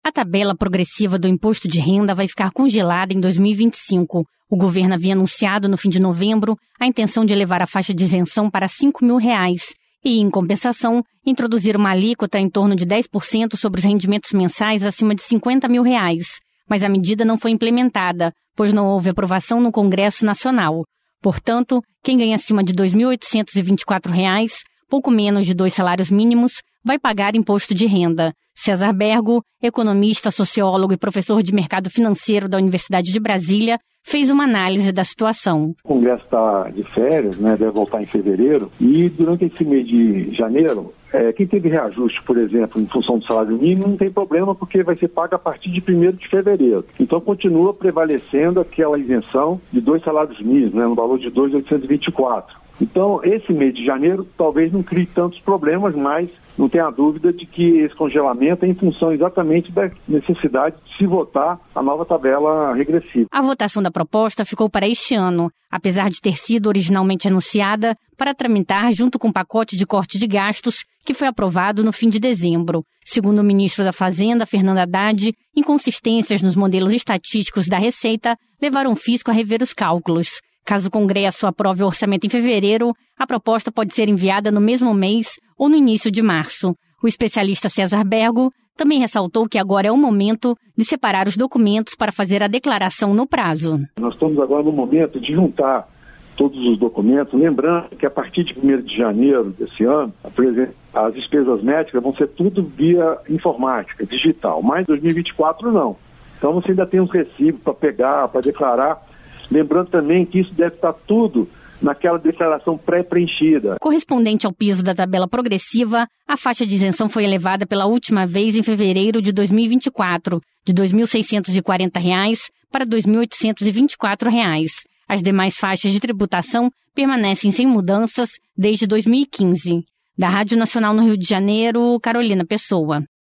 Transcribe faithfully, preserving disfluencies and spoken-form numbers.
A tabela progressiva do imposto de renda vai ficar congelada em dois mil e vinte e cinco. O governo havia anunciado no fim de novembro a intenção de elevar a faixa de isenção para cinco mil reais e, em compensação, introduzir uma alíquota em torno de dez por cento sobre os rendimentos mensais acima de cinquenta mil reais. Mas a medida não foi implementada, pois não houve aprovação no Congresso Nacional. Portanto, quem ganha acima de dois mil oitocentos e vinte e quatro reais, pouco menos de dois salários mínimos, vai pagar imposto de renda. César Bergo, economista, sociólogo e professor de mercado financeiro da Universidade de Brasília, fez uma análise da situação. O Congresso está de férias, né, deve voltar em fevereiro, e durante esse mês de janeiro, é, quem teve reajuste, por exemplo, em função do salário mínimo, não tem problema porque vai ser pago a partir de primeiro de fevereiro. Então continua prevalecendo aquela isenção de dois salários mínimos, né, no valor de dois mil oitocentos e vinte e quatro. Então, esse mês de janeiro talvez não crie tantos problemas, mas não tenha dúvida de que esse congelamento é em função exatamente da necessidade de se votar a nova tabela regressiva. A votação da proposta ficou para este ano, apesar de ter sido originalmente anunciada para tramitar junto com o pacote de corte de gastos que foi aprovado no fim de dezembro. Segundo o ministro da Fazenda, Fernando Haddad, inconsistências nos modelos estatísticos da Receita levaram o fisco a rever os cálculos. Caso o Congresso aprove o orçamento em fevereiro, a proposta pode ser enviada no mesmo mês ou no início de março. O especialista César Bergo também ressaltou que agora é o momento de separar os documentos para fazer a declaração no prazo. Nós estamos agora no momento de juntar todos os documentos, lembrando que a partir de primeiro de janeiro desse ano, por exemplo, as despesas médicas vão ser tudo via informática, digital, mas dois mil e vinte e quatro não. Então você ainda tem os recibos para pegar, para declarar. Lembrando também que isso deve estar tudo naquela declaração pré-preenchida. Correspondente ao piso da tabela progressiva, a faixa de isenção foi elevada pela última vez em fevereiro de dois mil e vinte e quatro, de dois mil seiscentos e quarenta reais para dois mil oitocentos e vinte e quatro reais. As demais faixas de tributação permanecem sem mudanças desde dois mil e quinze. Da Rádio Nacional no Rio de Janeiro, Carolina Pessoa.